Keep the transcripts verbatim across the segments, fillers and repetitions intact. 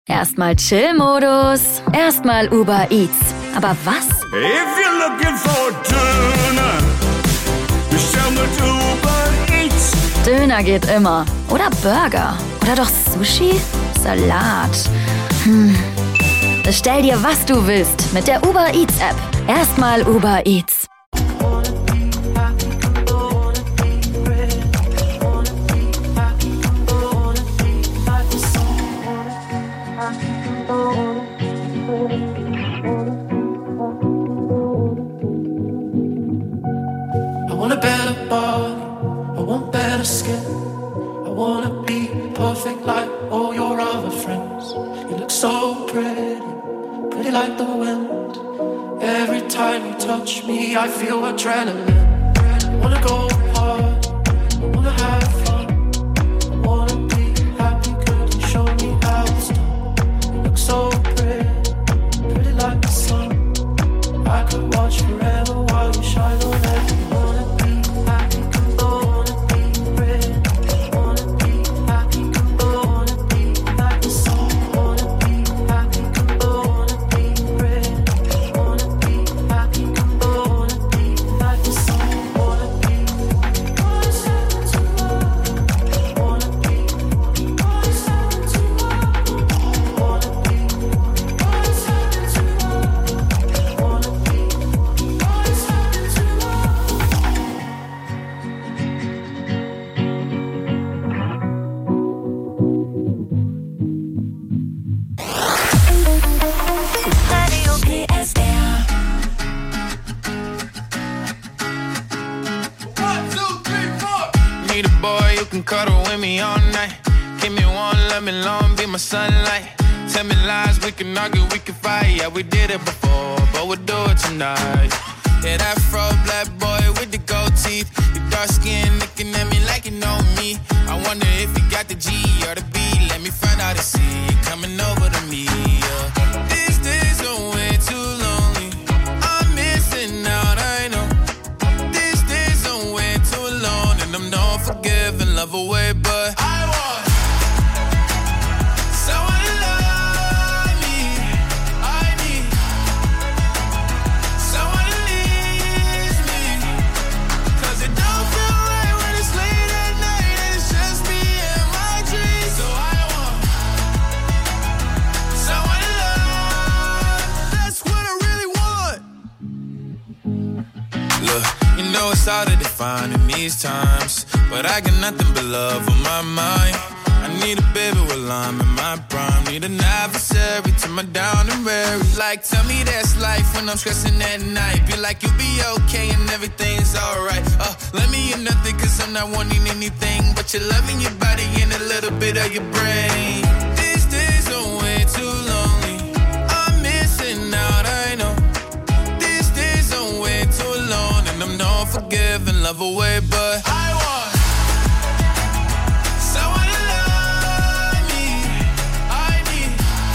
Erstmal Chill-Modus, erstmal Uber Eats. Aber was? If you're looking for Döner, bestell mit Uber Eats. Döner geht immer. Oder Burger. Oder doch Sushi? Salat. Hm. Bestell dir, was du willst, mit der Uber Eats App. Erstmal Uber Eats. I feel adrenaline. Wanna go hard, wanna have fun, wanna be happy. Could you show me how it's done? You look so pretty, pretty like the sun. I could watch forever while you shine on everyone. Wanna be happy, wanna be pretty, wanna be happy, wanna be like the sun. Wanna be happy, wanna be pretty, wanna be happy. Cuddle with me all night. Give me one, let me long, be my sunlight. Tell me lies, we can argue, we can fight. Yeah, we did it before, but we'll do it tonight. Yeah, that fro black boy with the gold teeth. Your dark skin looking at me like you know me. I wonder if you got the G or the B. Let me find out and see you coming over to me. Yeah. These days are way too lonely. I'm missing out, I know. These days are way too alone, and I'm not forgiving. Love away, but I want someone to love me. I need someone to leave me. Cause it don't feel right when it's late at night and it's just me and my dreams. So I want someone to love. That's what I really want. Look, you know it's hard to define in these times, but I got nothing but love on my mind. I need a baby while I'm in my prime. Need an adversary to my down and weary. Like, tell me that's life when I'm stressing at night. Be like, you'll be okay and everything's alright. Uh, let me in nothing cause I'm not wanting anything but your love in your body and a little bit of your brain. These days are way too lonely. I'm missing out, I know. These days are way too alone, and I'm not forgiving, love away, but I want someone to love me. I need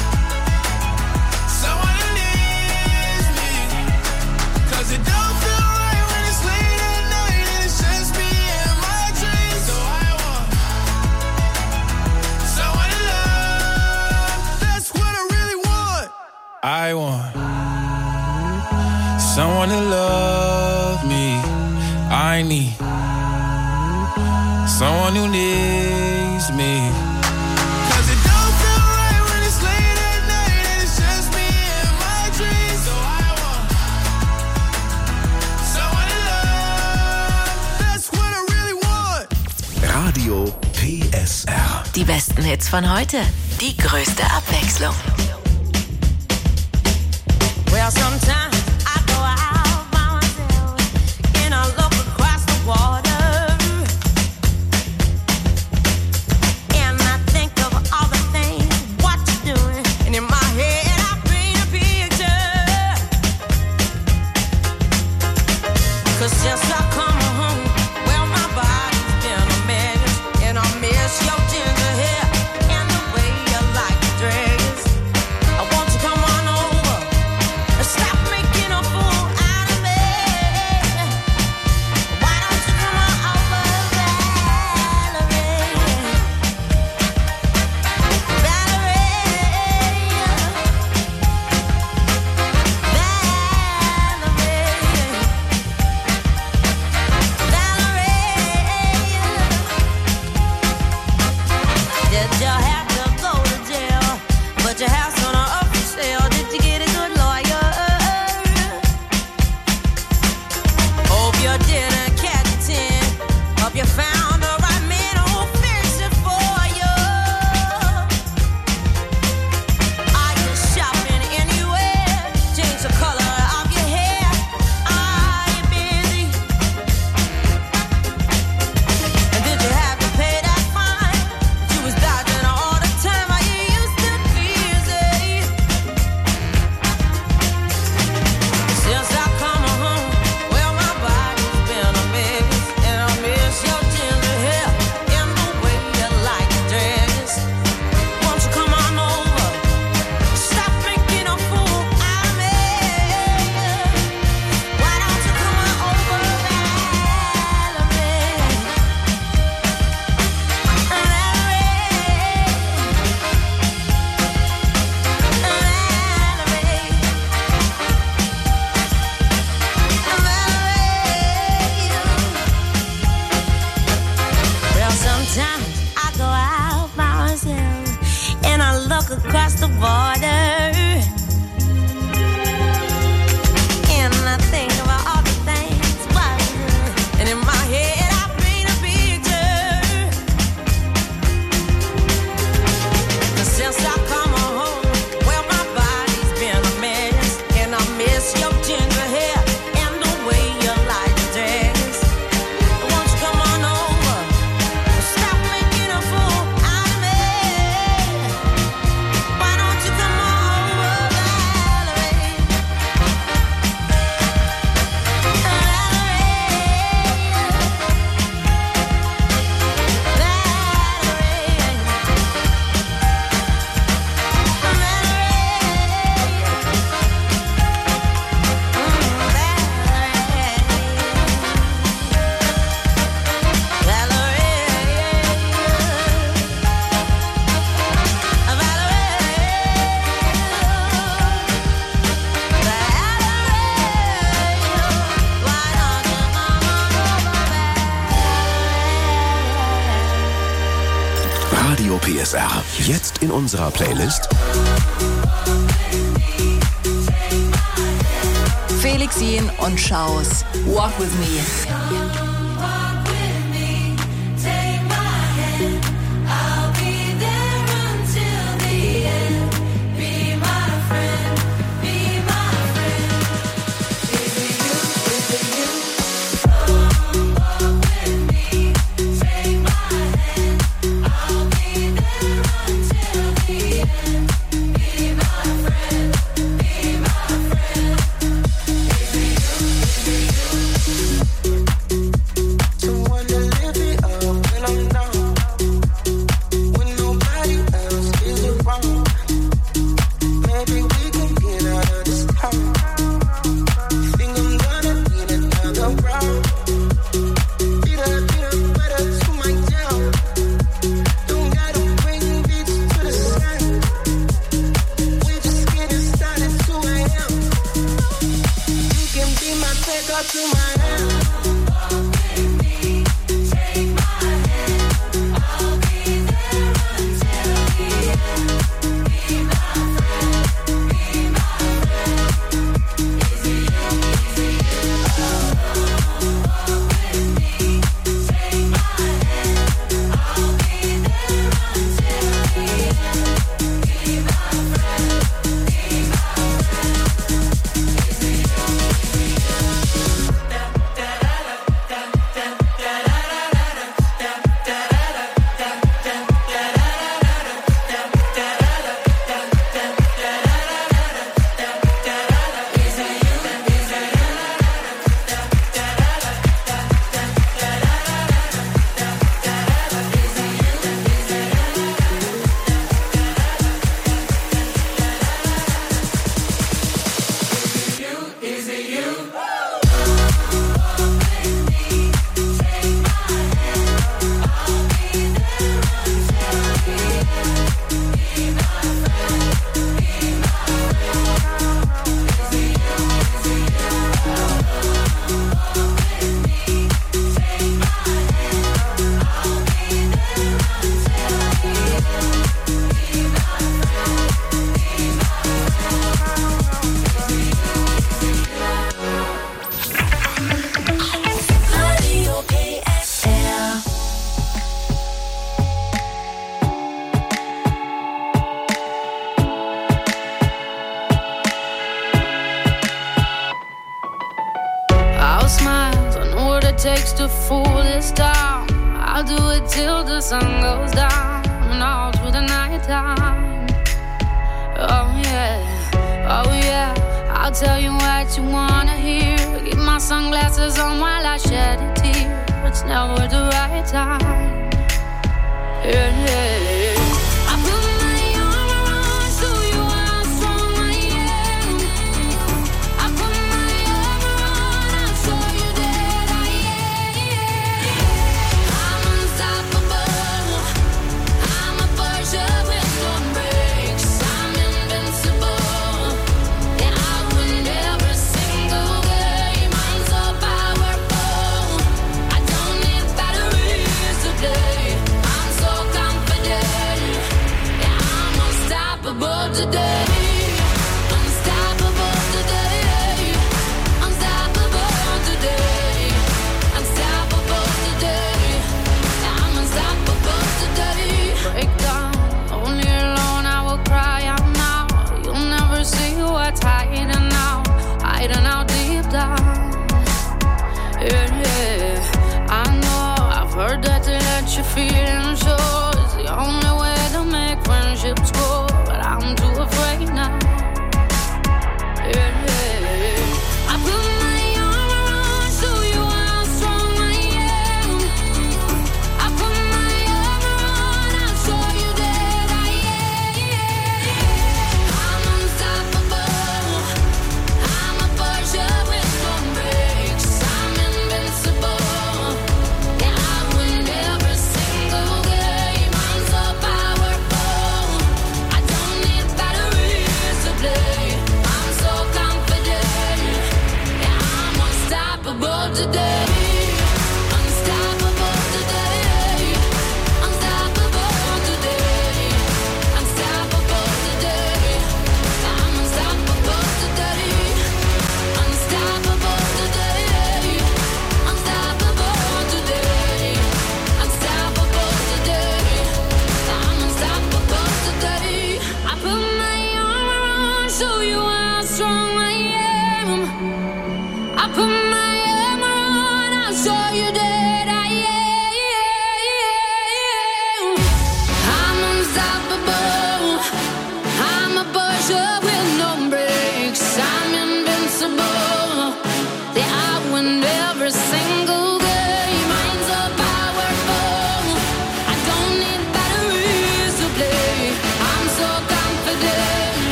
someone to leave me. Cause it don't feel right when it's late at night and it's just me and my dreams. So I want someone to love. That's what I really want. I want someone to love me. I need someone who needs me. Cause it don't feel right when it's late at night and it's just me and my dreams. So I want someone to love. That's what I really want. Radio P S R. Die besten Hits von heute. Die größte Abwechslung. Well, sometimes I go out by myself and I look across the water. Since I come home, well, my body's been a mess, and I miss your ginger hair and the way you like to dress. I want you to come on over and stop making P S R. Jetzt in unserer Playlist Felix Jähn und Schaus. Walk with me.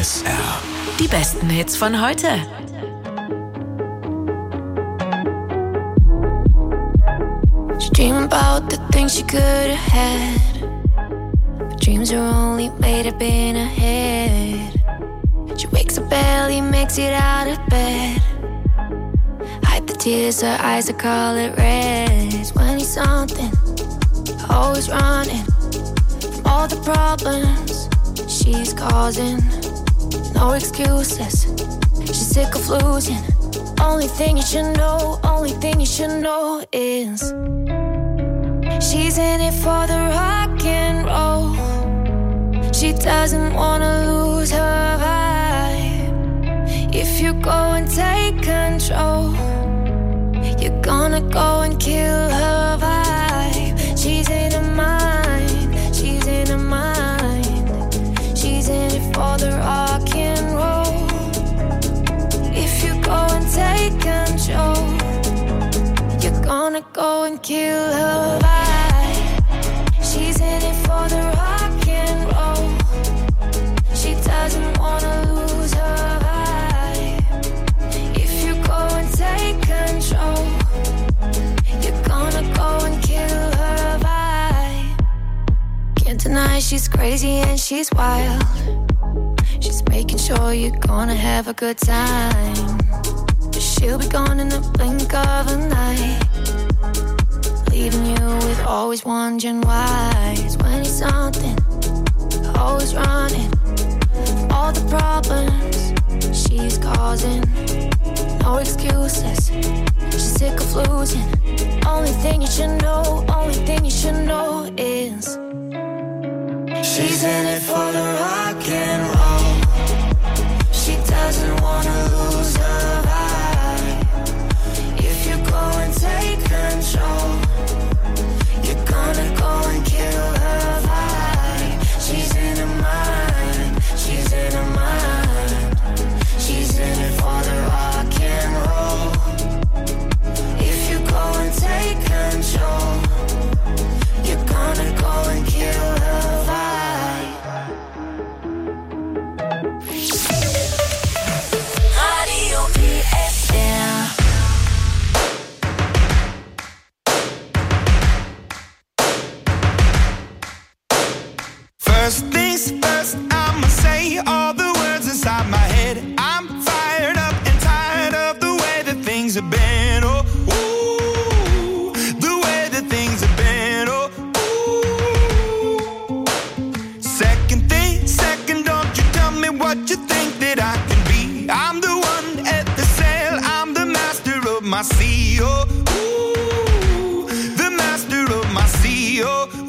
S R. Die besten Hits von heute. She dream about the things she could have had, but dreams are only made up in her head. She wakes up early, makes it out of bed, hide the tears, her eyes are color red. Twenty-something, always running from all the problems she's causing. No excuses, she's sick of losing. Only thing you should know, only thing you should know is she's in it for the rock and roll. She doesn't wanna lose her vibe. If you go and take control, you're gonna go and kill her vibe. She's in her mind, she's in her mind. She's in it for the rock and roll. If you go and take control, you're gonna go and kill her vibe. She's in it for the rock and roll. She doesn't wanna lose her vibe. If you go and take control, you're gonna go and kill her vibe. Can't deny she's crazy and she's wild. She's making sure you're gonna have a good time, but she'll be gone in the blink of an eye, leaving you with always wondering why. Twenty-something, always running from all the problems she's causing. No excuses, she's sick of losing. Only thing you should know, only thing you should know is she's in it for the rock and roll. She doesn't wanna lose her vibe. If you go and take control, you're gonna go and kill her vibe. She's in her mind, she's in her mind. She's in it for the rock and roll. If you go and take control, you're gonna go and kill her vibe. Radio P S R. First things first, I'ma say all the words inside my head. I'm fired up and tired of the way that things have been. Oh, ooh, the way that things have been. Oh, ooh. Second thing, second, don't you tell me what you think that I can be. I'm the one at the sail, I'm the master of my sea. Oh, ooh, the master of my sea. Oh, ooh.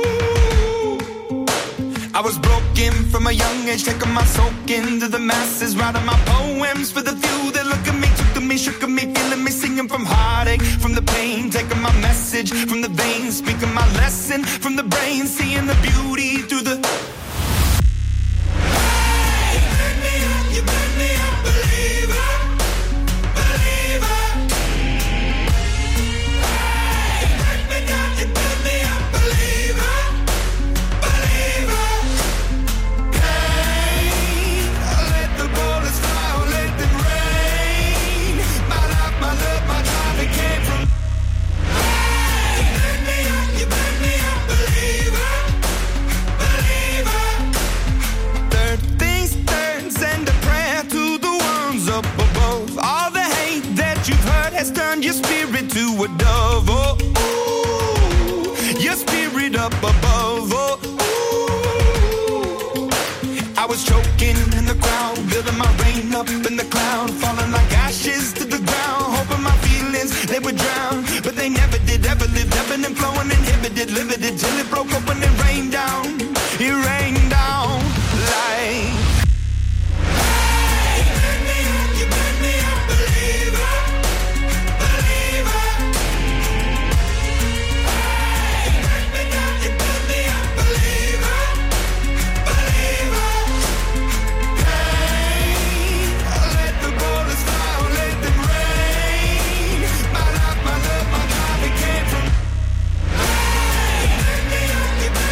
I was broken from a young age, taking my soak into the masses, writing my poems for the few that look at me, took to me, shook at me, feeling me, singing from heartache, from the pain, taking my message from the veins, speaking my lesson from the brain, seeing the beauty through the. Hey, you burn me up, you burn me up, believer, believer. Hey, you burn me down, you burn me up, believer, believer. Pain, let the bullets fly, or let them rain. My life, my love, my drive, it came from. Hey, you burn me up, you burn me up, believer, believer. Third things third, send a prayer to the ones up above. All the hate that you've heard has turned your spirit to a dove. Oh, ooh, your spirit up above. Oh, ooh. I was choking in the crowd, building my rain up in the cloud, falling like ashes to the ground, hoping my feelings they would drown, but they never did. Ever lived, ebbing and flowing, inhibited, limited, till it broke open and rained down. It rained down like. Hey, you burn me up, you burn me up, believer, believer. Hey, you burn me down, you burn me up, believer, believer. Pain, let the bullets fly, or let them rain. My life, my love, my drive, it came from. Hey, you burn me up, you burn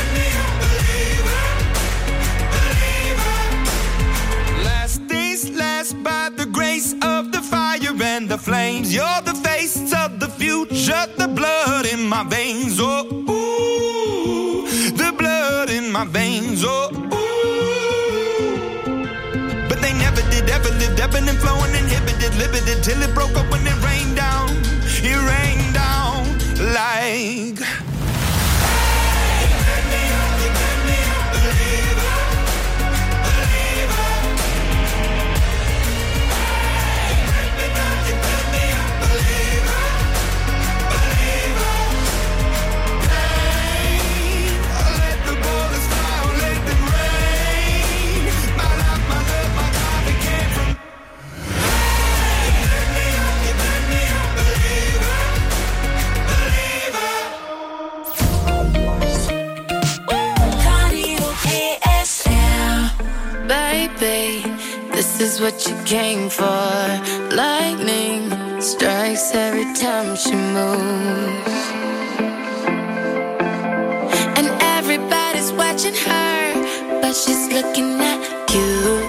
names. You're the face of the future, the blood in my veins. Oh, ooh, the blood in my veins. Oh, ooh. But they never did, ever lived, ebbing and flowing, inhibited, limited, till it broke up when it rained down. It rained down like. Baby, this is what you came for. Lightning strikes every time she moves, and everybody's watching her, but she's looking at you.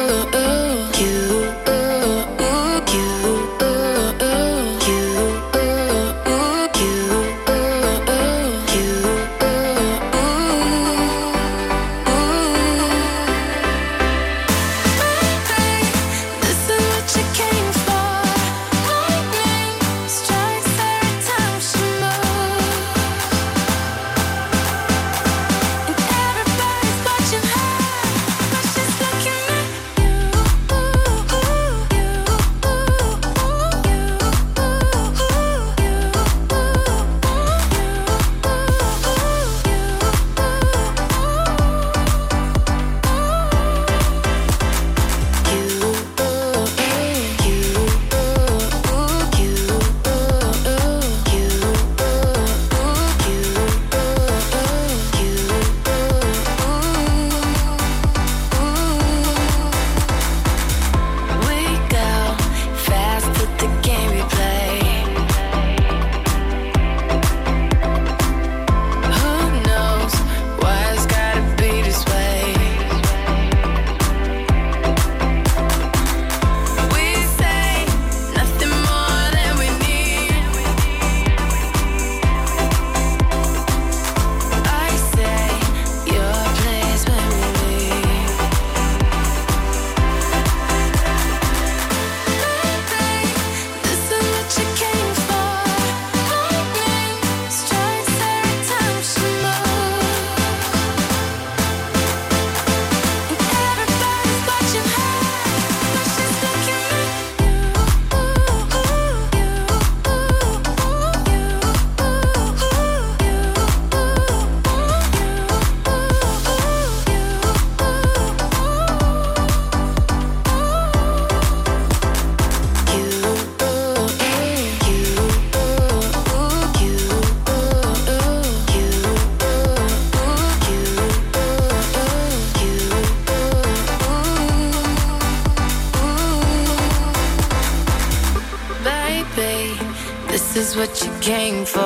This is what you came for.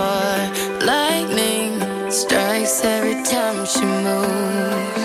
Lightning strikes every time she moves.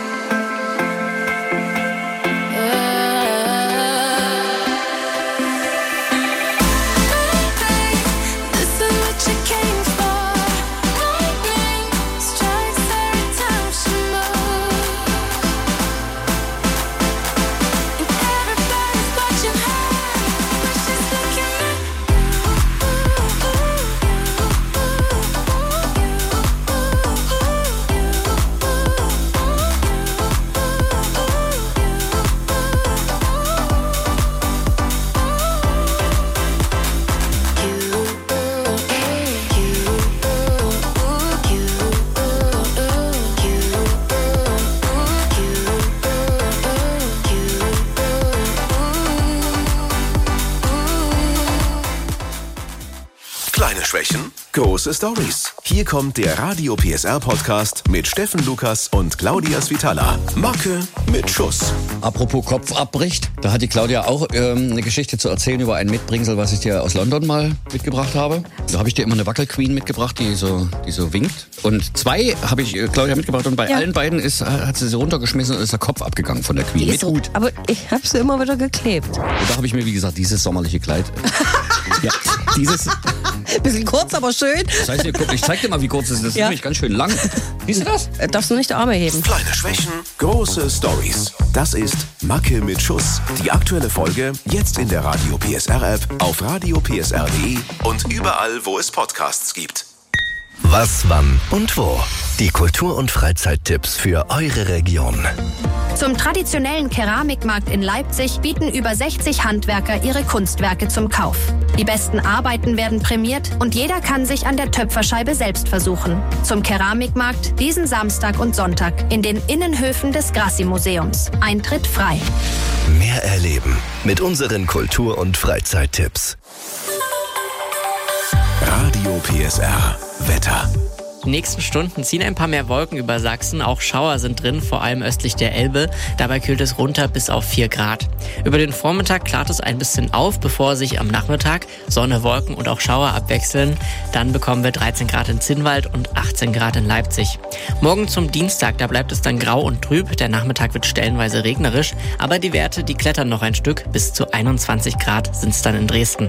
Schwächen, große Stories. Hier kommt der Radio P S R Podcast mit Steffen Lukas und Claudia Svitala. Macke mit Schuss. Apropos Kopf abbricht, da hat die Claudia auch ähm, eine Geschichte zu erzählen über ein Mitbringsel, was ich dir aus London mal mitgebracht habe. Da habe ich dir immer eine Wackelqueen mitgebracht, die so, die so winkt. Und zwei habe ich äh, Claudia mitgebracht und bei ja. allen beiden ist, hat sie sie runtergeschmissen und ist der Kopf abgegangen von der Queen. Die mit Hut. Aber ich habe sie immer wieder geklebt. Und da habe ich mir, wie gesagt, dieses sommerliche Kleid Ja, dieses... Bisschen kurz, aber schön. Das heißt, guck, ich zeig dir mal, wie kurz es ist. Das ist Ja. nämlich ganz schön lang. Siehst du das? Äh, Darfst du nicht die Arme heben? Kleine Schwächen, große Stories. Das ist Macke mit Schuss. Die aktuelle Folge jetzt in der Radio P S R App, auf radio p s r punkt d e und überall, wo es Podcasts gibt. Was, wann und wo? Die Kultur- und Freizeittipps für eure Region. Zum traditionellen Keramikmarkt in Leipzig bieten über sechzig Handwerker ihre Kunstwerke zum Kauf. Die besten Arbeiten werden prämiert und jeder kann sich an der Töpferscheibe selbst versuchen. Zum Keramikmarkt diesen Samstag und Sonntag in den Innenhöfen des Grassi-Museums. Eintritt frei. Mehr erleben mit unseren Kultur- und Freizeittipps. Radio P S R Wetter. Die nächsten Stunden ziehen ein paar mehr Wolken über Sachsen. Auch Schauer sind drin, vor allem östlich der Elbe. Dabei kühlt es runter bis auf vier Grad. Über den Vormittag klart es ein bisschen auf, bevor sich am Nachmittag Sonne, Wolken und auch Schauer abwechseln. Dann bekommen wir dreizehn Grad in Zinnwald und achtzehn Grad in Leipzig. Morgen zum Dienstag, da bleibt es dann grau und trüb. Der Nachmittag wird stellenweise regnerisch. Aber die Werte, die klettern noch ein Stück. Bis zu einundzwanzig Grad sind es dann in Dresden.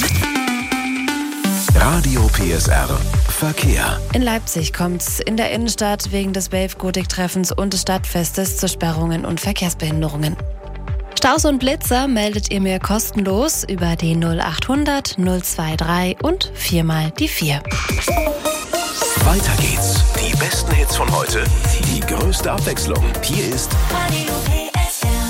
Radio P S R Verkehr. In Leipzig kommt es in der Innenstadt wegen des Wave-Gotik-Treffens und des Stadtfestes zu Sperrungen und Verkehrsbehinderungen. Staus und Blitzer meldet ihr mir kostenlos über die null achthundert null dreiundzwanzig und viermal die vier. Weiter geht's. Die besten Hits von heute, die größte Abwechslung. Hier ist Radio P S R.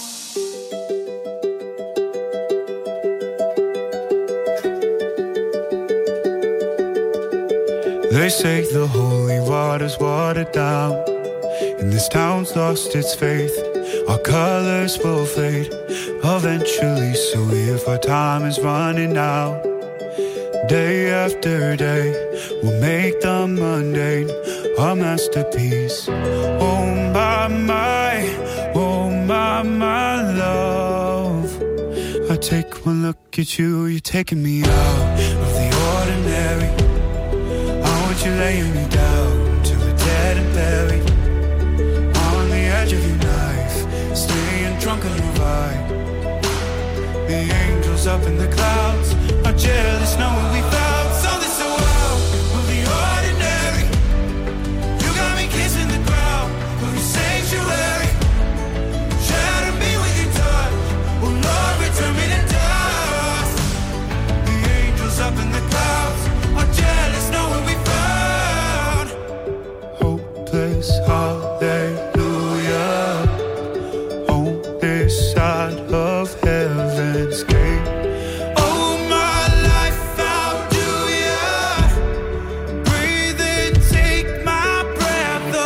They say the holy water's watered down, and this town's lost its faith. Our colors will fade eventually, so if our time is running out, day after day, we'll make the mundane a masterpiece. Oh my, my, oh my, my love. I take one look at you, you're taking me out of the ordinary. You're laying me down to a dead and buried on the edge of your knife, staying drunk on your vibe. The angels up in the clouds are jealous knowing we found something so out of the ordinary. You got me kissing the ground of your sanctuary. Shatter me with your touch, oh Lord, return me to dust. The angels up in the clouds are jealous knowing we found hallelujah on this side of heaven's gate. Oh, my life, how do ya breathe and take my breath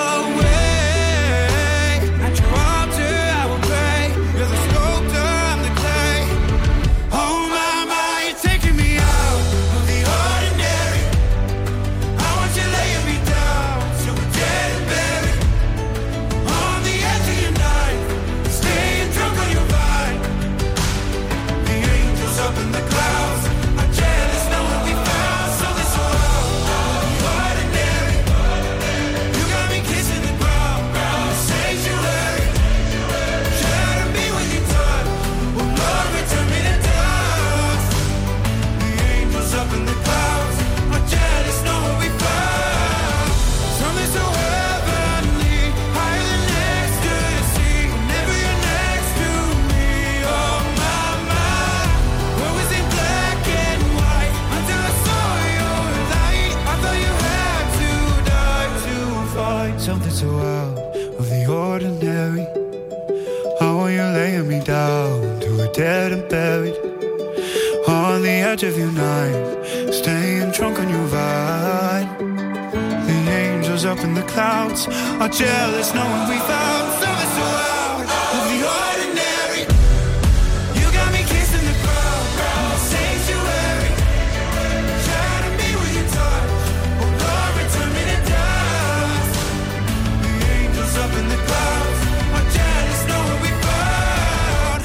away? At your altar I will pray. You're the sculptor, I'm the clay. Oh my, my, you're taking me out of the ordinary. I want you laying me down so we're dead and buried on the edge of your knife, staying drunk on your vine. The angels up in the clouds are jealous knowing we found something so out of the ordinary. You got me kissing the ground in the sanctuary. Shatter me with your touch, oh Lord, return me to dust. The angels up in the clouds are jealous knowing we found something so heavenly, higher than ecstasy. Whenever you're next to me, oh my, my. What was in black and white until I saw your light? I thought you had to die to find something so out of the ordinary. How are you laying me down to a dead and buried on the edge of your knife, staying drunk on your vine. The angels up in the clouds are jealous knowing we found something so out of the ordinary. You got me kissing the ground in the sanctuary. Shatter me with your touch, oh Lord, return me to dust. The angels up in the clouds are jealous knowing we found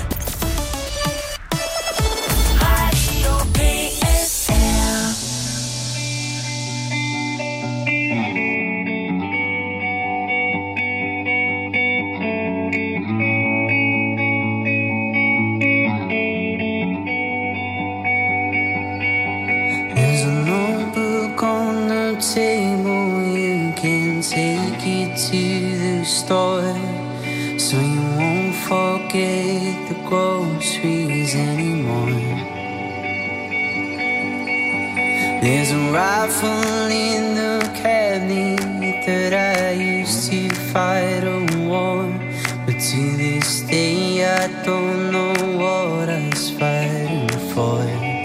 Radio P S R. the table, you can take it to the store, so you won't forget the groceries anymore. There's a rifle in the cabinet that I used to fight a war, but to this day I don't know what I was fighting for.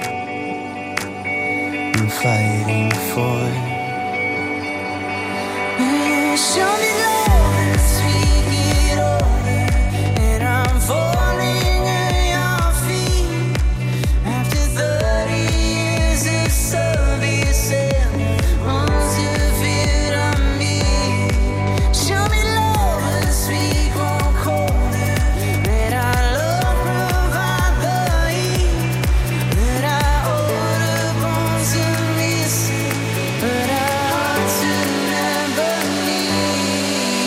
I'm fighting for. You show me love as we get older, and I'm falling at your feet. After thirty years of service and months of it on me, show me love as we grow colder, that our love provide the heat, that our older bonds are missing, but our hearts will never meet.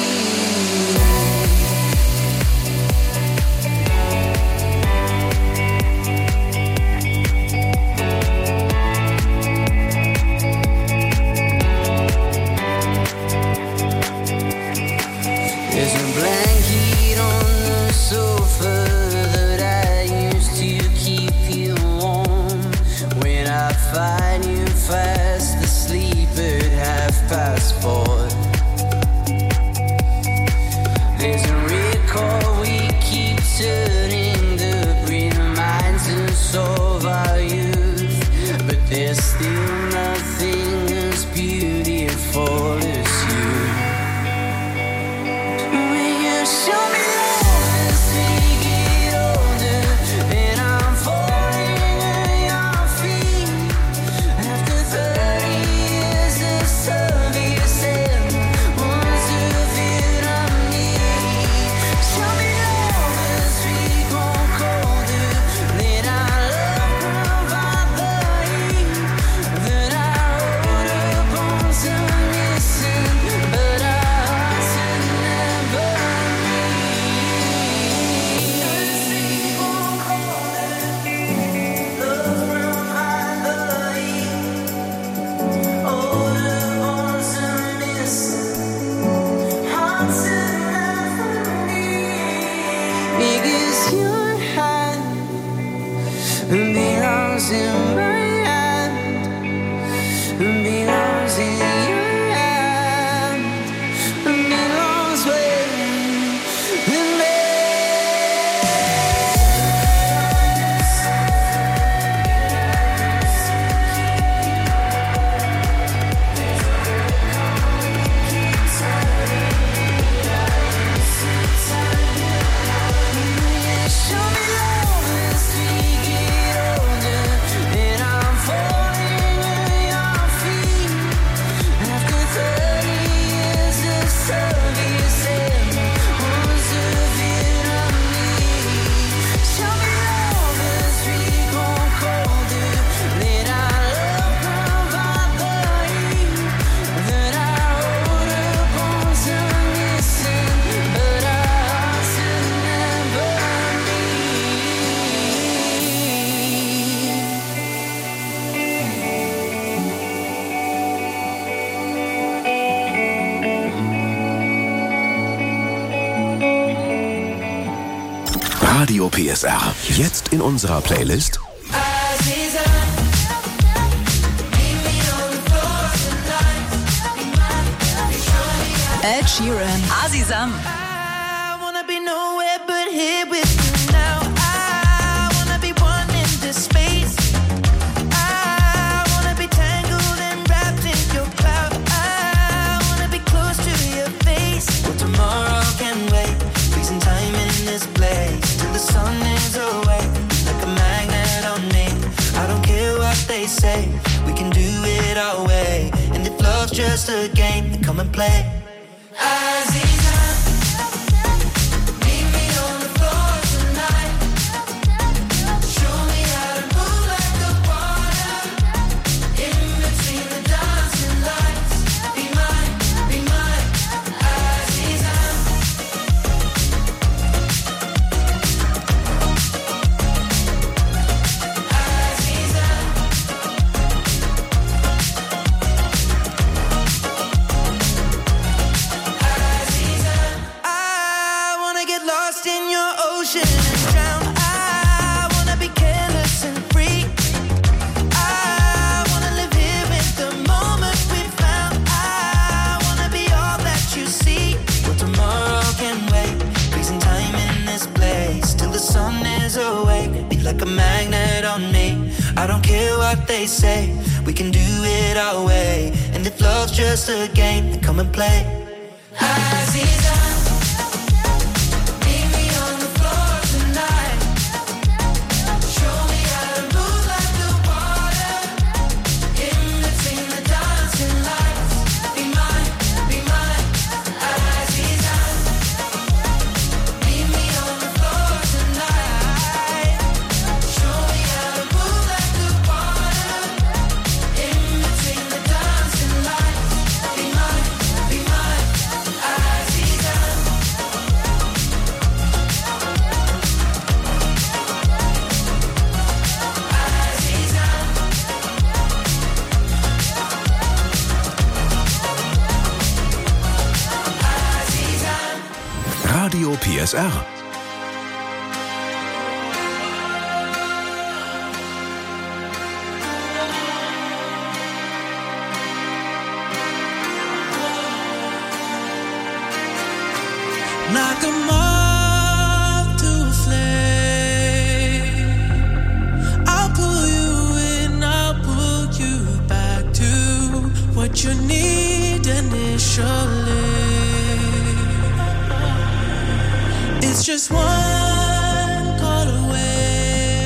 There's a blanket on the sofa that I used to keep you warm. When I find you fast asleep at half past four. There's a record we keep turning that reminds us of our youth, but there's still nothing as beautiful as you. Will you show me love as we get older, and I'm falling at your feet. After thirty years of service and months of it on me, show me love as we grow colder, that our love provide the heat, that our older bonds are missing, but our hearts will never meet. As we grow colder, love provide the heat, older bonds are missing, hearts will never meet. Because your hand belongs in my hand, belongs in your hand, belongs with me. Show me love as we get older, and I'm falling at your feet. After thirty years of service and months of it on me, show me love as we grow colder, that our love provide the heat, that our older bonds are missing, but our hearts will never meet. Radio P S R. Jetzt in unserer Playlist Ed Sheeran. Azizam. I wanna be nowhere but here with you now. I wanna be one in this space. I wanna be tangled and wrapped in your cloud. I wanna be close to your face. Well, tomorrow can wait. Freezing time in this place till the sun is away. Like a magnet on me. I don't care what they say. We can do it our way. And if love's just a game, then come and play. Azizam, meet me on the floor tonight. Show me how to move like the water. In between the dancing lights. Be mine, be mine, Azizam. Azizam. what they say. We can do it our way. And if love's just a game, then come and play. Aziza, meet me on the floor tonight. Show me how to move like the water. In between the dancing lights. Be mine, be mine, Aziza. Meet me on the floor tonight. Show me how to move like the water. In between the dancing lights. Be mine, be mine, Aziza. Aziza. Aziza. Radio P S R. Like a moth to a flame, I'll pull you in, I'll pull you back to what you need initially. It's just one call away,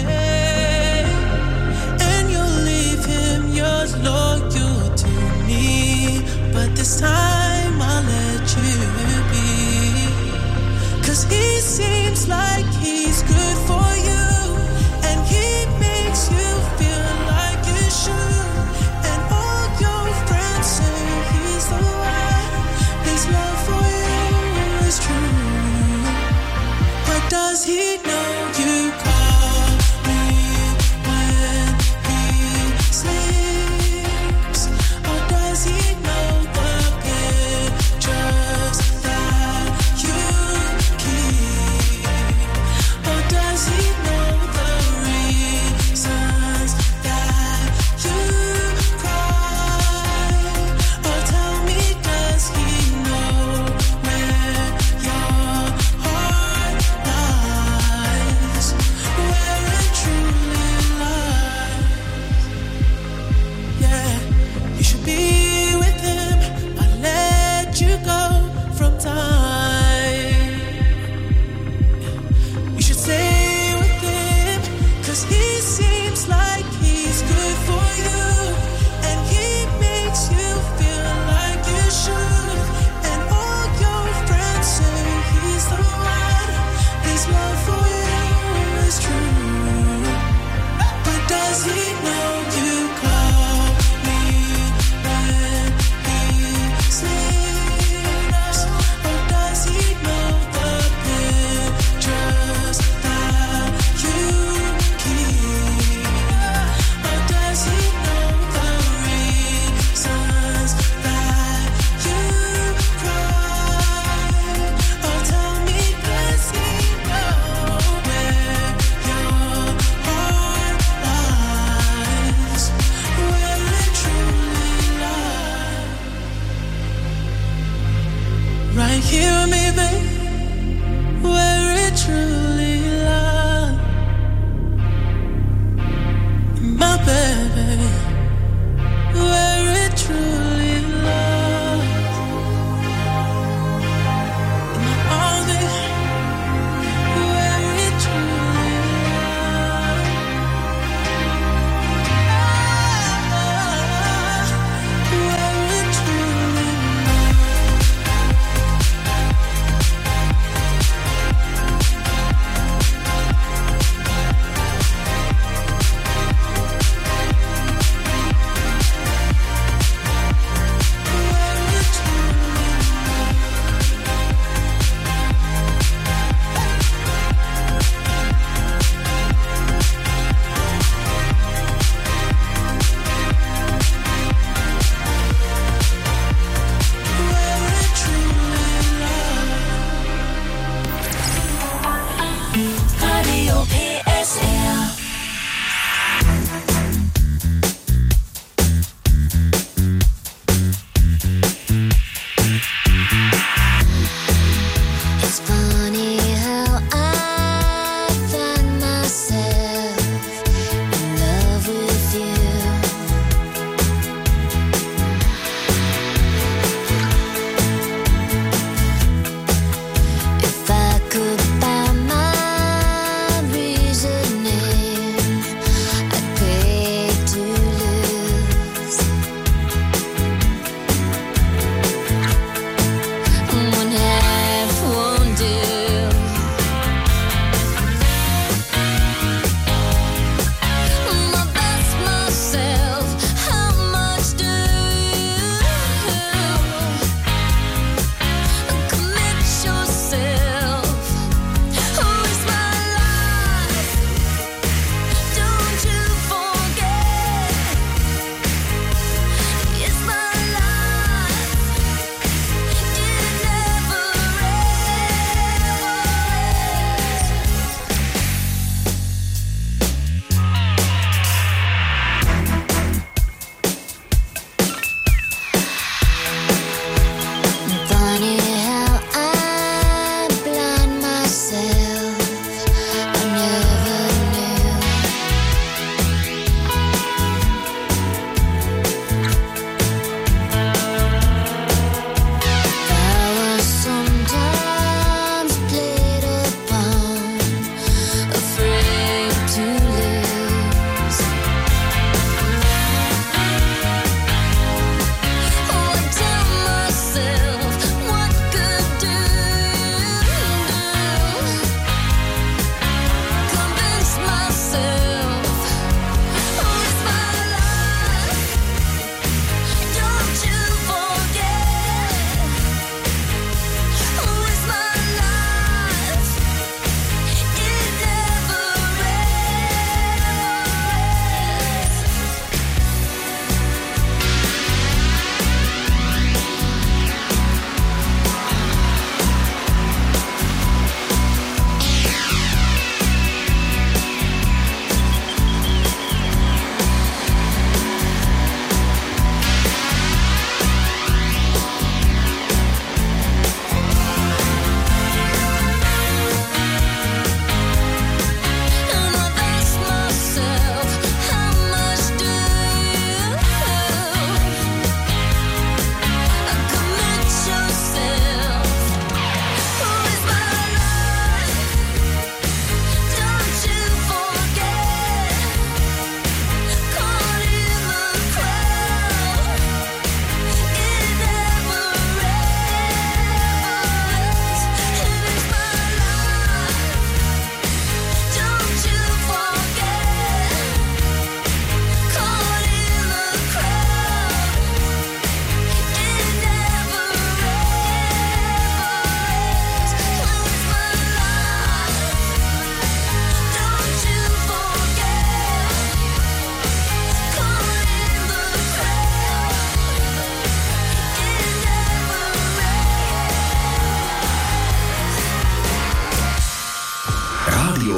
and you'll leave him yours loyal to me. But this time I'll let you be. Cause he seems like he's good for you, and he makes you feel like you should. And all your friends say he's the one. His love for you is true. But does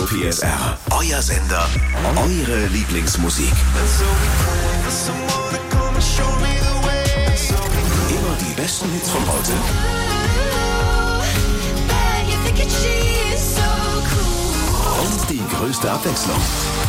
P S R, euer Sender, eure Lieblingsmusik. Immer die besten Hits von heute. Und die größte Abwechslung.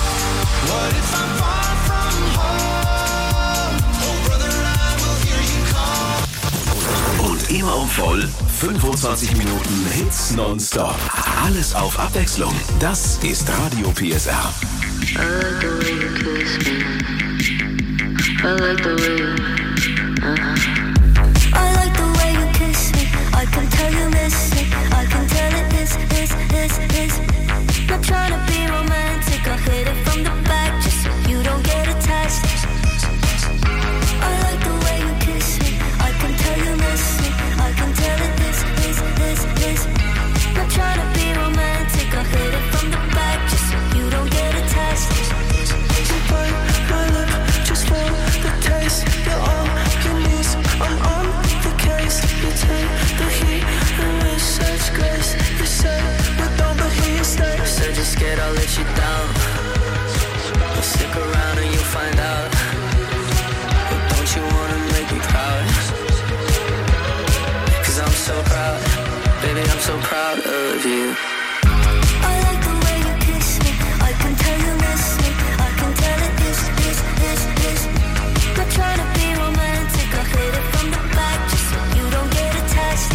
Und immer um voll fünfundzwanzig Minuten Hits nonstop. Alles auf Abwechslung. Das ist Radio P S R. I like the way you kiss me. I like the way you, uh-huh. I like the way you kiss me. I can tell you miss it. I can tell it is, is, is, is. Not trying to be romantic. I'll hit it from the back just so you don't get attached. I like the way you kiss me. I can tell you miss it. I can tell it is, is, is, is. Not trying to be romantic. I'll hit it from the back just so you don't get attached. You bite my lip just for the taste. You're all you need. I'm on the case. You take the heat and with such grace. You say with all the heat stays. Said you're scared I'll let you down. But stick around and you'll find out. But don't you wanna make me proud? Cause I'm so proud. Baby, I'm so proud of you. I like the way you kiss me. I can tell you miss me. I can tell it is, is, is, is. Not trying to be romantic. I'll hit it from the back just so you don't get attached.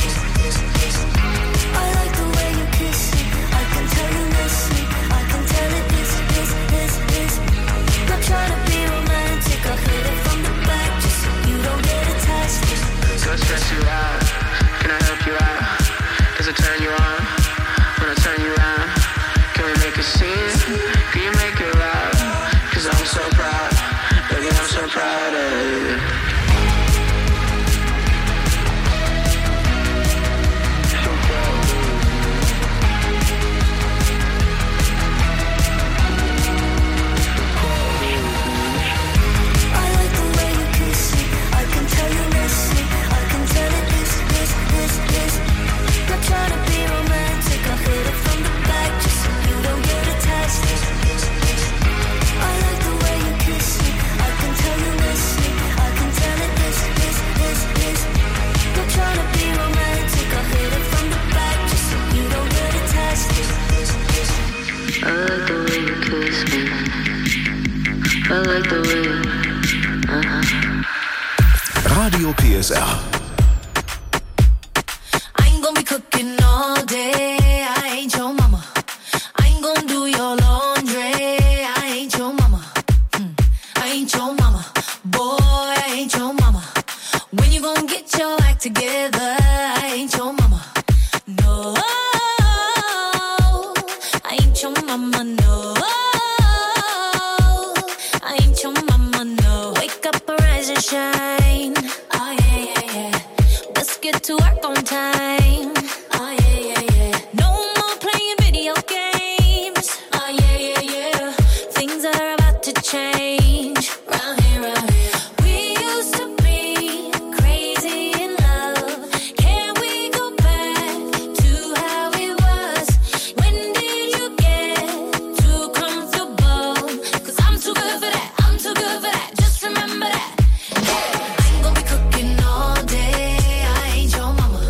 I like the way you kiss me. I can tell you miss me. I can tell it is, is, is, is. Not trying to be romantic. I'll hit it from the back just so you don't get attached. Don't stress you out. Can I help you out? Does it turn you on? When I turn you around, can we make a scene? Can you make it loud? Cause I'm so proud. Baby, I'm so proud of you. I like the way you kiss me. I can tell you miss me. I can tell it is, is, is, is. Not trying to be romantic. I'll hit it from the back just so you don't get attached. I like the way you kiss me. I can tell you miss me. I can tell it is, is, is, is. Not trying to be romantic. I'll hit it from the back just so you don't get attached. I like the way you kiss me. I like the way you, uh-huh. Radio P S R. I ain't gonna be cooking all day. I ain't your mama. I ain't gonna do your laundry. I ain't your mama. Mm. I ain't your mama. Boy, I ain't your mama. When you gonna get your act together? I ain't your mama. No, I ain't your mama. No, I ain't your mama. No, wake up, arise and shine. Oh yeah, yeah, yeah. Let's get to work on time. Oh yeah, yeah, yeah. No more playing video games. Oh yeah, yeah, yeah. Things are about to change. Round here, round here. We used to be crazy in love. Can we go back to how it was? When did you get too comfortable? Cause I'm too good for that. I'm too good for that. Just remember that. I ain't gonna be cooking all day. I ain't your mama.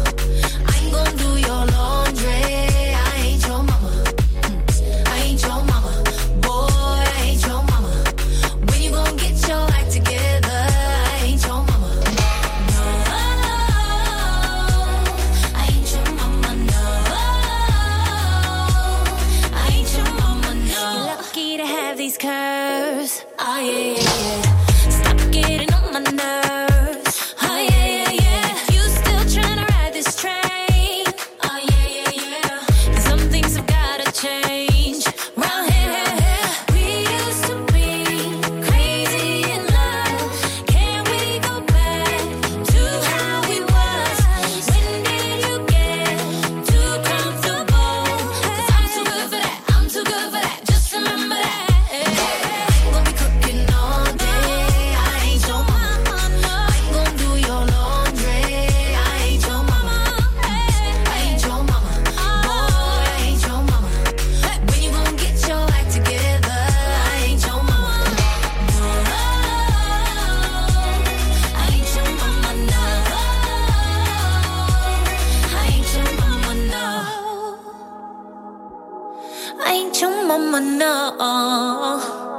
mama, no.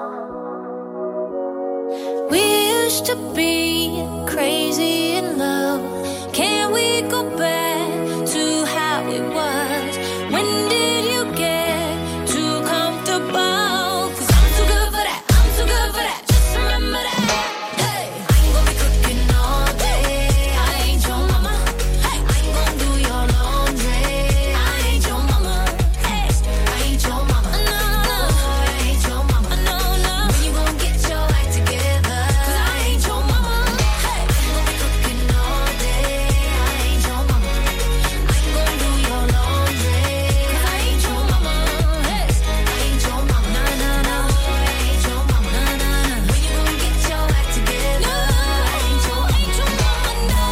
We used to be crazy in love. Can we go back to how it was? When did you get too comfortable? 'Cause I'm too good for that, I'm too good for that. Just remember that. Hey, I ain't gonna be cooking all day. I ain't your mama. Hey, I ain't gonna do your laundry. I ain't your mama. Hey, I ain't your mama. No, no, I ain't your mama. No, no. When you gonna get your act together? 'Cause I ain't your mama. Hey, I ain't gonna be cooking all day. I ain't your mama. I ain't gonna do your laundry. 'Cause I ain't your mama. Hey, I ain't your mama. No, no, no. I ain't your mama. No, no, no. When you gonna get your act together? I ain't your, ain't your mama. No,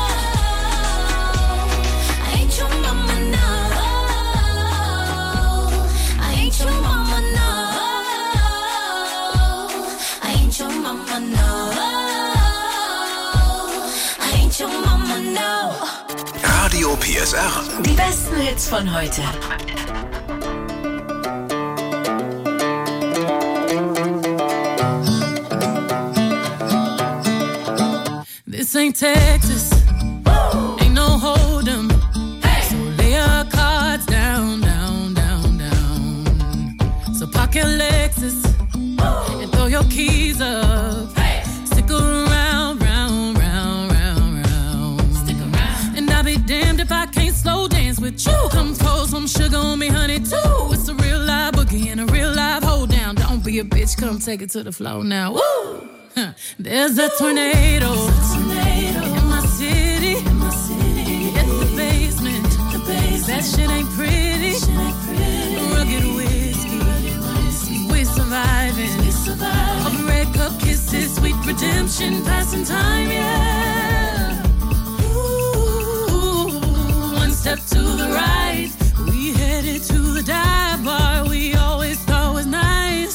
I ain't your mama. No, I ain't your mama. No, I ain't your mama. No, I ain't your mama. No. Radio P S R. Die besten Hits von heute. This ain't Texas, ain't no hold'em. So lay your cards down, down, down, down. So park your Lexus and throw your keys up. Stick around, round, round, round, round. Stick around. And I'll be damned if I can't slow dance with you. Come pour some sugar on me, honey, too. It's a real live boogie and a real live hold down. Don't be a bitch, come take it to the floor now. Woo! Huh. There's a tornado, in my city, in the basement. That shit ain't pretty. Rugged whiskey, we surviving. Of red cup kisses, sweet redemption, passing time, yeah. Ooh, one step to the right, we headed to the dive bar we always thought was nice.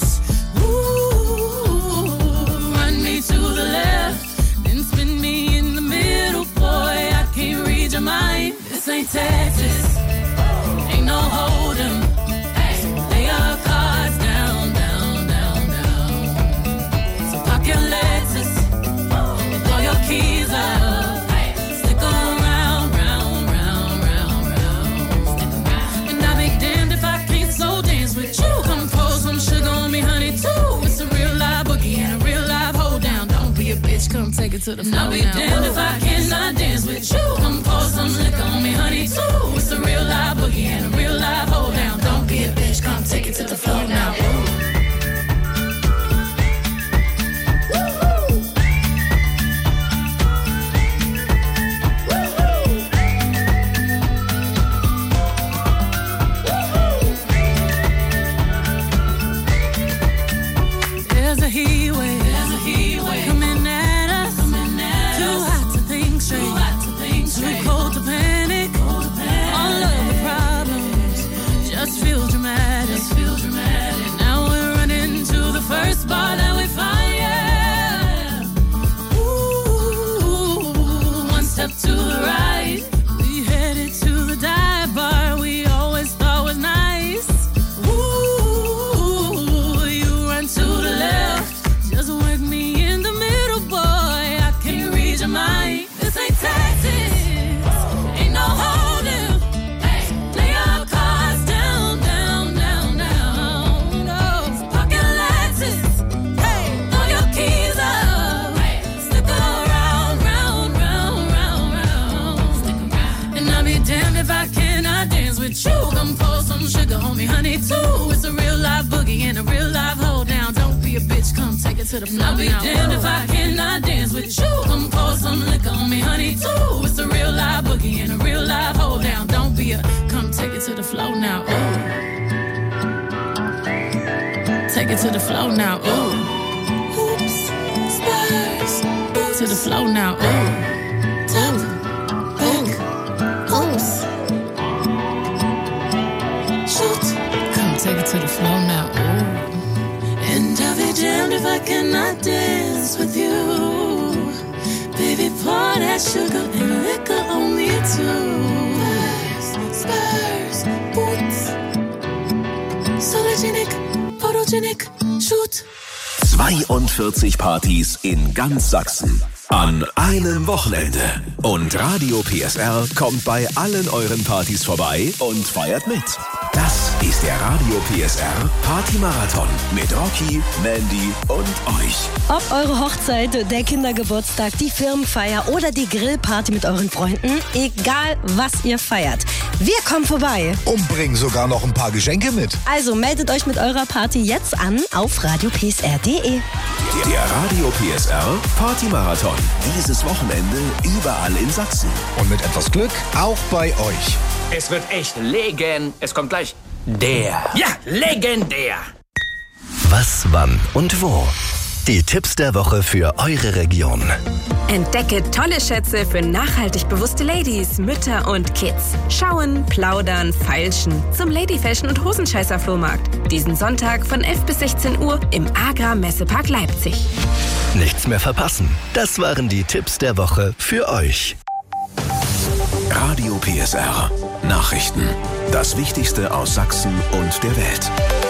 Run me to the left, then spin me in the middle, boy, I can't read your mind. This ain't Texas, ain't no hold'em. So lay your cards down, down, down, down. So park your Lexus and throw your keys up. Stick around, round, round, round, round. And I'll be damned if I can't slow dance with you. Come pour some sugar on me, honey, too. It's a real live boogie and a real live hold down. Don't be a bitch, come take it to the floor. I'll be damned if I cannot dance with you. Come pour some liquor on me, honey, too. It's a real live boogie and a real live hold down. Don't be a bitch, come take it to the floor now. There's a heat wave, there's a heat wave coming at us, coming at too us. Hot to think straight, too hot to think straight, too cold to panic, cold to panic. All of the problems just feel dramatic, just feel dramatic. Now we're running to the first bar that we find, yeah. Ooh, one step to the right, we headed to the dive bar we always thought was nice. Ooh, you run to the left, just work me in the middle, boy, I can't read your mind. This ain't Texas, ain't no hold'em. Lay your cards down, down, down, down. No, park your Lexus, throw your keys up. Stick around, round, round, round, round. And I'll be damned if I cannot dance with you. Come pour some sugar on me, honey, too. It's a real live boogie and a real live hold down. Don't be a bitch, come take it to the floor. I'll be damned if I cannot dance with you. Come pour some liquor on me, honey, too. It's a real live boogie and a real live hold down. Don't be a, come take it to the floor now. Ooh. Take it to the floor now. Ooh. Oops, spurs. To the floor now. Ooh. Top, back, oops. Shoot. Come take it to the floor now. Ooh. And I'll be damned if I cannot dance with you. Baby, pour that sugar and liquor on me too. Spurs, spurs, boots. Solar Genic, Janik, shoot. zweiundvierzig Partys in ganz Sachsen. An einem Wochenende. Und Radio P S R kommt bei allen euren Partys vorbei und feiert mit. Das ist der Radio P S R Party-Marathon mit Rocky, Mandy und euch. Ob eure Hochzeit, der Kindergeburtstag, die Firmenfeier oder die Grillparty mit euren Freunden, egal was ihr feiert. Wir kommen vorbei. Und bringen sogar noch ein paar Geschenke mit. Also meldet euch mit eurer Party jetzt an auf radio p s r punkt d e. Der Radio P S R Party-Marathon. Dieses Wochenende überall in Sachsen. Und mit etwas Glück auch bei euch. Es wird echt legend. Es kommt gleich der. Ja, legendär. Was, wann und wo? Die Tipps der Woche für eure Region. Entdecke tolle Schätze für nachhaltig bewusste Ladies, Mütter und Kids. Schauen, plaudern, feilschen zum Lady Fashion und Hosenscheißer Flohmarkt. Diesen Sonntag von elf bis sechzehn Uhr im Agra Messepark Leipzig. Nichts mehr verpassen. Das waren die Tipps der Woche für euch. Radio P S R. Nachrichten. Das Wichtigste aus Sachsen und der Welt.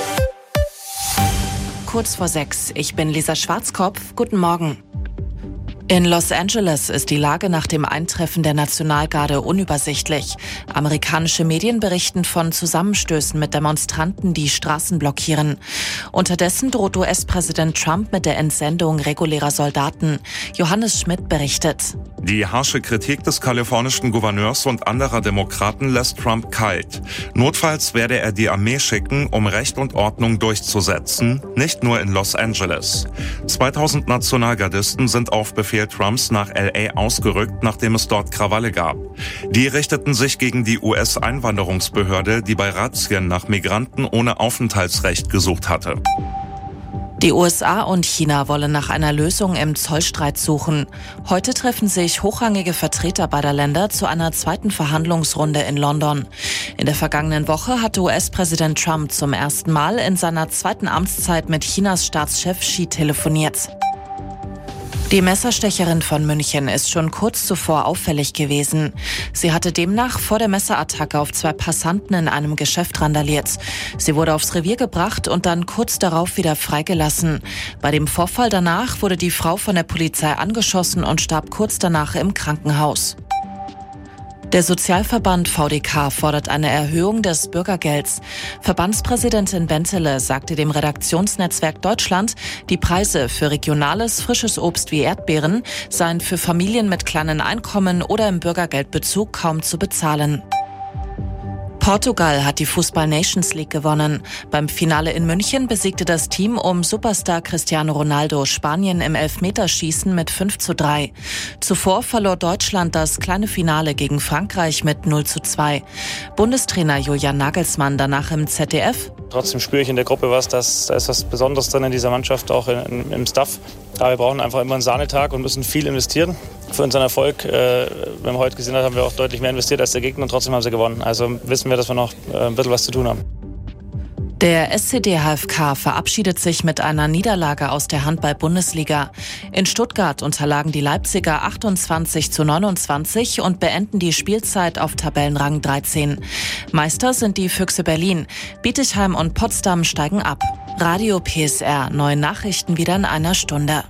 Kurz vor sechs. Ich bin Lisa Schwarzkopf. Guten Morgen. In Los Angeles ist die Lage nach dem Eintreffen der Nationalgarde unübersichtlich. Amerikanische Medien berichten von Zusammenstößen mit Demonstranten, die Straßen blockieren. Unterdessen droht U S-Präsident Trump mit der Entsendung regulärer Soldaten. Johannes Schmidt berichtet. Die harsche Kritik des kalifornischen Gouverneurs und anderer Demokraten lässt Trump kalt. Notfalls werde er die Armee schicken, um Recht und Ordnung durchzusetzen, nicht nur in Los Angeles. zweitausend Nationalgardisten sind auf Befehl Trumps nach L A ausgerückt, nachdem es dort Krawalle gab. Die richteten sich gegen die U S-Einwanderungsbehörde, die bei Razzien nach Migranten ohne Aufenthaltsrecht gesucht hatte. Die U S A und China wollen nach einer Lösung im Zollstreit suchen. Heute treffen sich hochrangige Vertreter beider Länder zu einer zweiten Verhandlungsrunde in London. In der vergangenen Woche hatte U S-Präsident Trump zum ersten Mal in seiner zweiten Amtszeit mit Chinas Staatschef Xi telefoniert. Die Messerstecherin von München ist schon kurz zuvor auffällig gewesen. Sie hatte demnach vor der Messerattacke auf zwei Passanten in einem Geschäft randaliert. Sie wurde aufs Revier gebracht und dann kurz darauf wieder freigelassen. Bei dem Vorfall danach wurde die Frau von der Polizei angeschossen und starb kurz danach im Krankenhaus. Der Sozialverband V D K fordert eine Erhöhung des Bürgergelds. Verbandspräsidentin Bentele sagte dem Redaktionsnetzwerk Deutschland, die Preise für regionales, frisches Obst wie Erdbeeren seien für Familien mit kleinen Einkommen oder im Bürgergeldbezug kaum zu bezahlen. Portugal hat die Fußball-Nations League gewonnen. Beim Finale in München besiegte das Team um Superstar Cristiano Ronaldo Spanien im Elfmeterschießen mit fünf zu drei. Zuvor verlor Deutschland das kleine Finale gegen Frankreich mit null zu zwei. Bundestrainer Julian Nagelsmann danach im Z D F. Trotzdem spüre ich in der Gruppe was, dass da ist was Besonderes drin in dieser Mannschaft, auch in, in, im Staff. Aber wir brauchen einfach immer einen Sahnetag und müssen viel investieren. Für unseren Erfolg, äh, wenn wir heute gesehen haben, haben wir auch deutlich mehr investiert als der Gegner und trotzdem haben sie gewonnen. Also wissen wir, dass wir noch äh, ein bisschen was zu tun haben. Der S C D H F K verabschiedet sich mit einer Niederlage aus der Handball-Bundesliga. In Stuttgart unterlagen die Leipziger achtundzwanzig zu neunundzwanzig und beenden die Spielzeit auf Tabellenrang dreizehn. Meister sind die Füchse Berlin. Bietigheim und Potsdam steigen ab. Radio P S R, neue Nachrichten wieder in einer Stunde.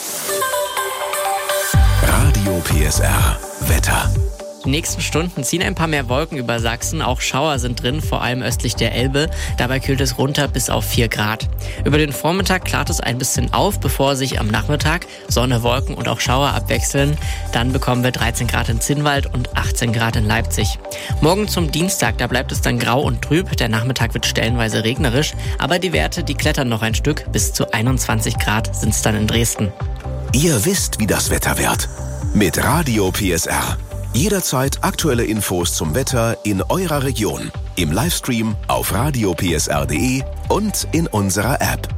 Radio P S R Wetter. Die nächsten Stunden ziehen ein paar mehr Wolken über Sachsen. Auch Schauer sind drin, vor allem östlich der Elbe. Dabei kühlt es runter bis auf vier Grad. Über den Vormittag klart es ein bisschen auf, bevor sich am Nachmittag Sonne, Wolken und auch Schauer abwechseln. Dann bekommen wir dreizehn Grad in Zinnwald und achtzehn Grad in Leipzig. Morgen zum Dienstag, da bleibt es dann grau und trüb. Der Nachmittag wird stellenweise regnerisch. Aber die Werte, die klettern noch ein Stück. Bis zu einundzwanzig Grad sind es dann in Dresden. Ihr wisst, wie das Wetter wird. Mit Radio P S R. Jederzeit aktuelle Infos zum Wetter in eurer Region. Im Livestream auf radio p s r punkt d e und in unserer App.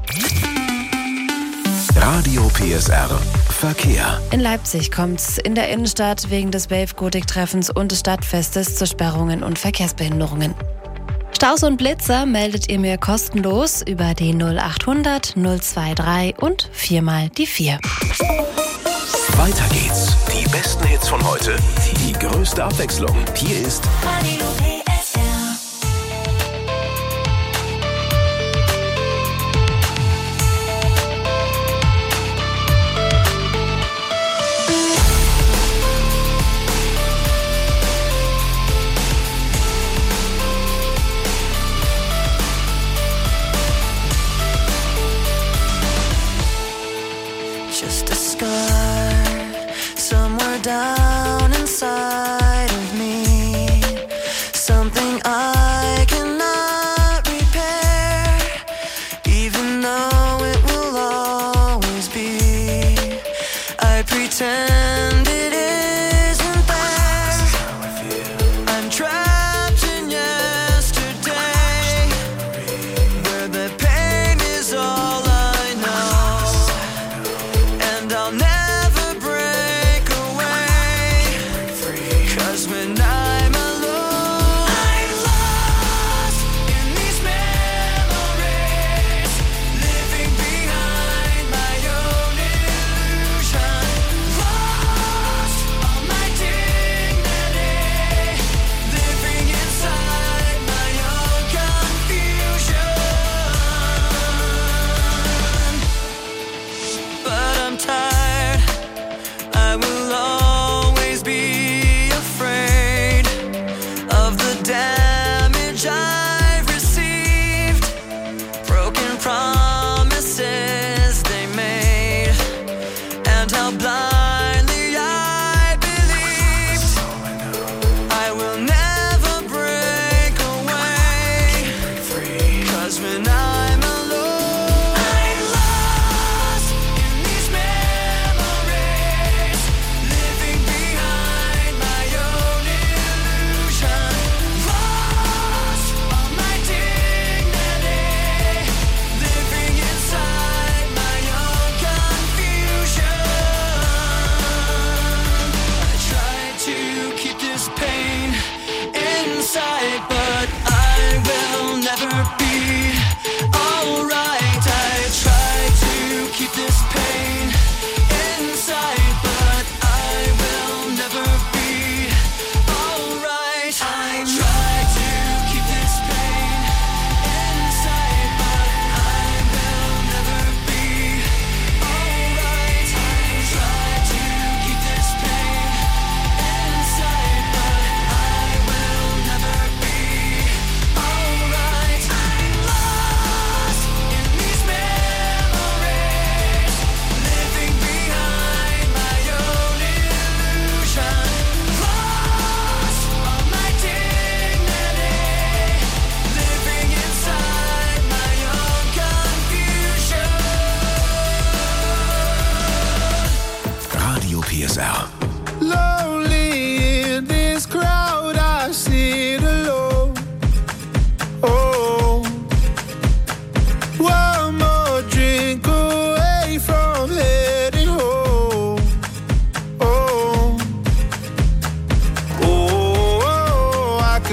Radio P S R Verkehr. In Leipzig kommt es in der Innenstadt wegen des Wave-Gotik-Treffens und des Stadtfestes zu Sperrungen und Verkehrsbehinderungen. Staus und Blitzer meldet ihr mir kostenlos über die null achthundert null zweiundzwanzig und viermal die vier. Weiter geht's. Die besten Hits von heute, die größte Abwechslung. Hier ist Radio P S R.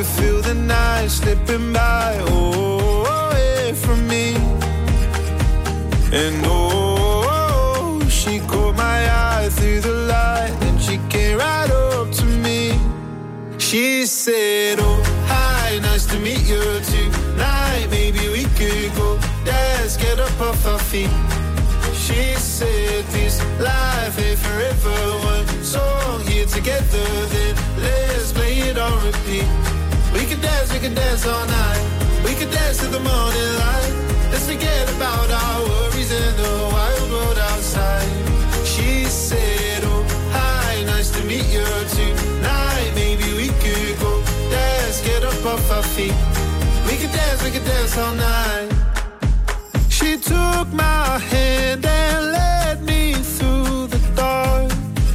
feel the night slipping by, oh, away from me. And oh, she caught my eye through the light, and she came right up to me. She said, oh, hi, nice to meet you tonight. Maybe we could go dance, get up off our feet. She said, this life ain't forever. One song here together, then let's play it on repeat. We could dance, we could dance all night. We could dance to the morning light. Let's forget about our worries in the wild world outside. She said, oh, hi, nice to meet you tonight. Maybe we could go dance, get up off our feet. We could dance, we could dance all night. She took my hand and led me through the dark.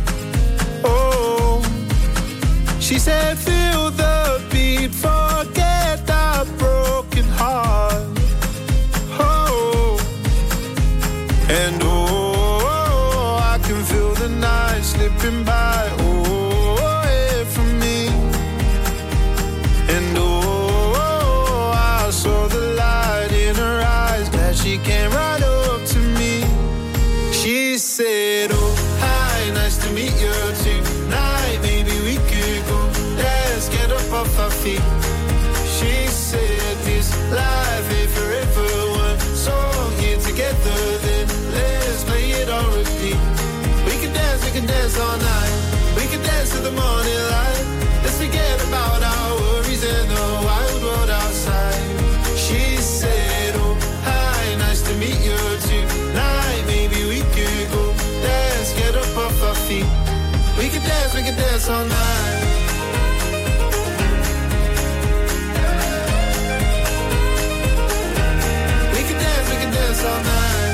Oh, she said, feel the beat, forget our broken heart. Oh, and oh, I can feel the night slipping by, oh, away from me. And oh, I saw the light in her eyes, glad she came right up to me. She said, oh, hi, nice to meet you tonight. Maybe we could go dance, get up off our feet. She said, this life ain't forever. One song here together, then let's play it on repeat. We can dance, we can dance all night. We can dance to the morning light. Let's forget about our worries in the wild world outside. She said, oh, hi, nice to meet you tonight. Maybe we could go dance, get up off our feet. We can dance, we can dance all night. We can dance, we can dance all night.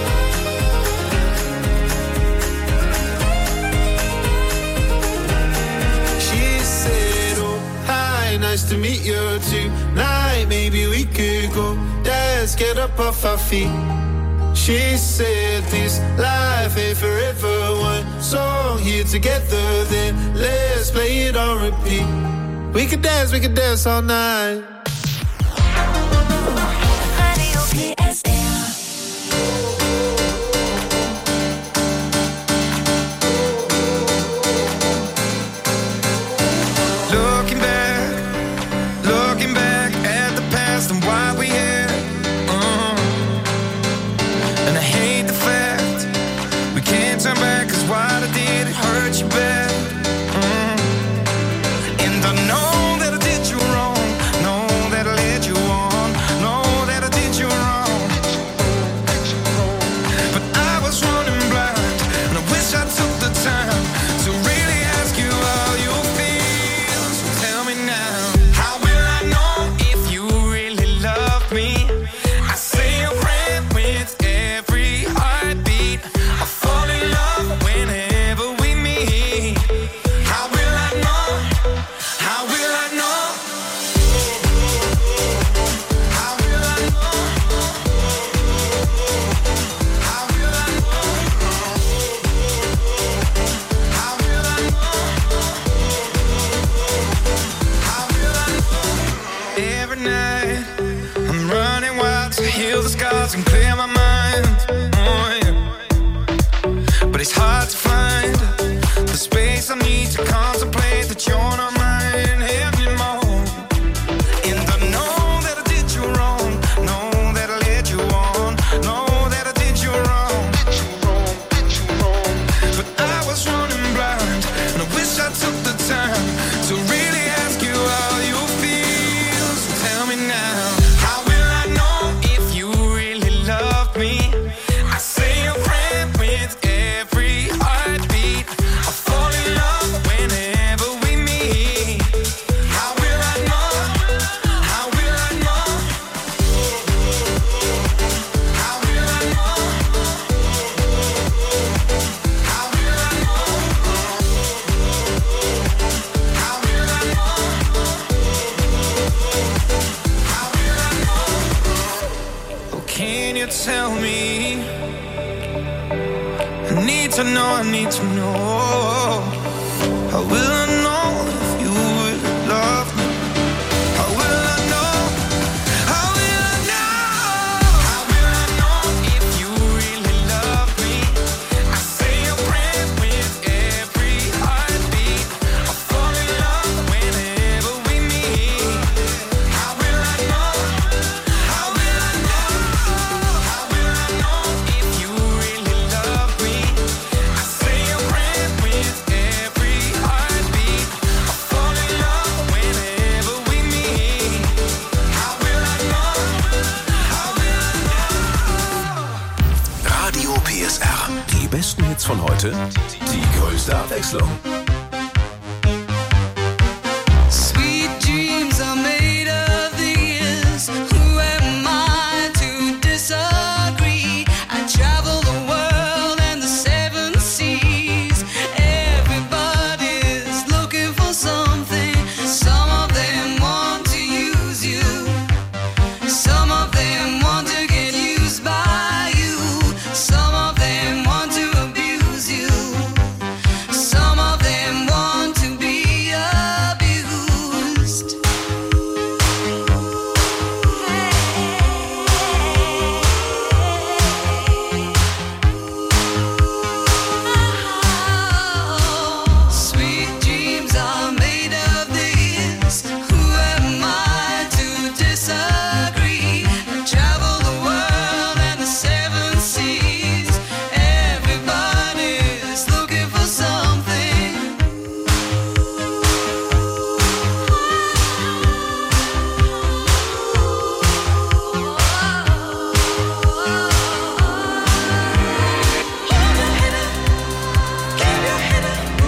She said, oh, hi, nice to meet you tonight. Maybe we could go dance, get up off our feet. She said, this life ain't forever. One song here together, then let's play it on repeat. We could dance, we could dance all night. Radio P S R. Looking back, looking back at the past and why we here. Uh-huh. And I hate the fact we can't turn back, cause what I did, it hurt you bad. Uh-huh. And I know that I did you wrong, know that I led you on, know that I did you wrong. But I was running blind, and I wish I took the time to really ask you how you feel. So tell me now, how will I know if you really love me? I say a prayer with every heartbeat. I fall in love whenever we meet. How will I know? How will I know? How will I know? How will I know? How will I know? How will I know? Every night I'm running wild to heal the scars and clear my mind. Oh, yeah. But it's hard to find the space I need to contemplate that you're not mine anymore. And I know that I did you wrong, know that I led you on, know that I did you wrong. But I was running blind, and I wish I took the time to really ask you how you feel. So tell me now, how will I know if you really love me? I say a prayer with every heartbeat. I fall in love whenever we meet. How will I know? How will I know? How will I know? How will I know? How will I know? How will I know? Oh, can you tell me? I need to know, I need to know. How will I know if you would love me? Highlights von heute? Die größte Abwechslung.